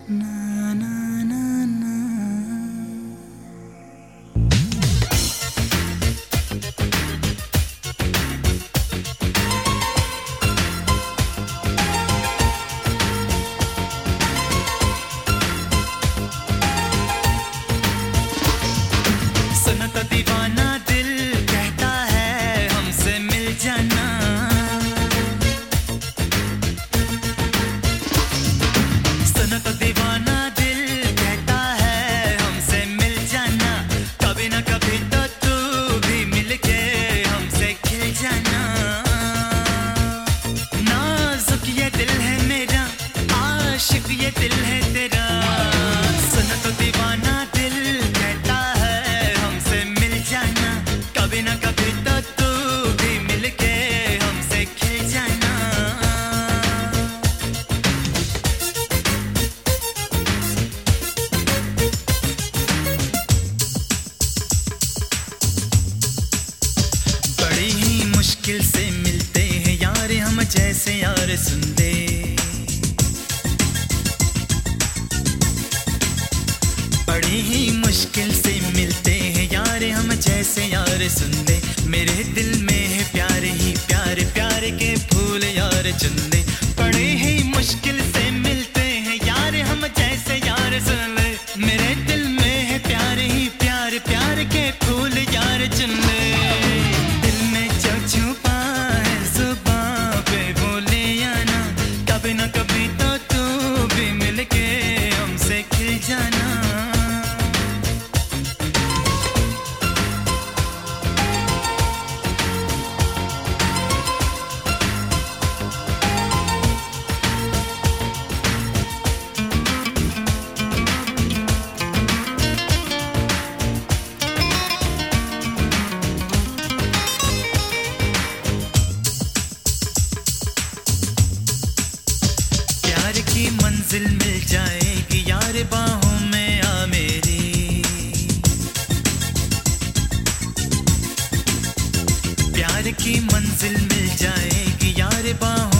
ना ना ना ना। सुनो तो दीवाना दिल कहता है हमसे मिल जाना। सुनो तो दीवाना दिल कहता है हमसे मिल जाना। कभी ना कभी तो तू भी मिलके हमसे खिल जाना। नाजुक ये दिल है मेरा, आशिक ये दिल है तेरा। सुनो तो दीवाना दिल कहता है हमसे मिल जाना। कभी ना कभी तो तू भी मिलके हमसे खिल जाना। बड़ी ही मुश्किल से मिलते हैं यार हम जैसे यार सुन दे। बड़ी ही मुश्किल से मिलते हैं यार हम जैसे यार सुन दे। मेरे दिल में है प्यार ही प्यार, प्यार के फूल यार चुन दे। बड़े ही मुश्किल से मिलते हैं यार हम जैसे यार सुन ले। मेरे दिल में है प्यार ही प्यार, प्यार के फूल यार चुन ले। दिल में जो छुपा है जुबां पे बोले या ना। कभी ना कभी तो तू भी मिलके हमसे खिल जाना। प्यार की मंजिल मिल जाएगी यार बाहों में आ मेरी। प्यार की मंजिल मिल जाएगी यार बाहों